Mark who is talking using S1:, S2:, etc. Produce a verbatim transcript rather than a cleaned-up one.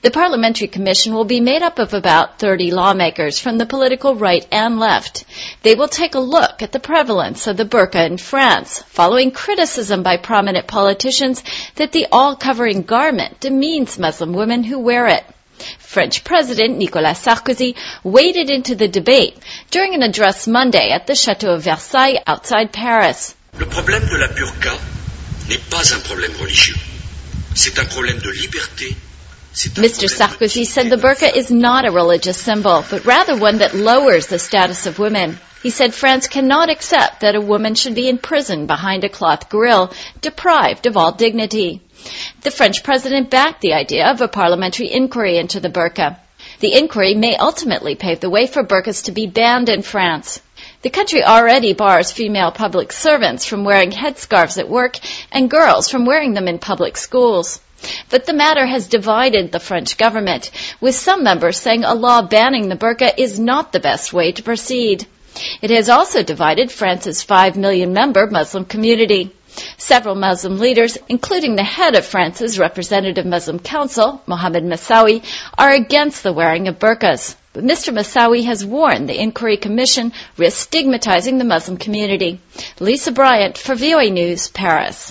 S1: The Parliamentary Commission will be made up of about thirty lawmakers from the political right and left. They will take a look at the prevalence of the burqa in France, following criticism by prominent politicians that the all-covering garment demeans Muslim women who wear it. French President Nicolas Sarkozy waded into the debate during an address Monday at the Château of Versailles outside Paris.
S2: Le problème de la burqa n'est pas un problème religieux. C'est un problème de liberté.
S1: Mister Sarkozy said the burqa is not a religious symbol, but rather one that lowers the status of women. He said France cannot accept that a woman should be imprisoned behind a cloth grille, deprived of all dignity. The French president backed the idea of a parliamentary inquiry into the burqa. The inquiry may ultimately pave the way for burqas to be banned in France. The country already bars female public servants from wearing headscarves at work and girls from wearing them in public schools. But the matter has divided the French government, with some members saying a law banning the burqa is not the best way to proceed. It has also divided France's five million member Muslim community. Several Muslim leaders, including the head of France's Representative Muslim Council, Mohamed Massaoui, are against the wearing of burqas. But Mister Massaoui has warned the Inquiry Commission risks stigmatizing the Muslim community. Lisa Bryant for V O A News, Paris.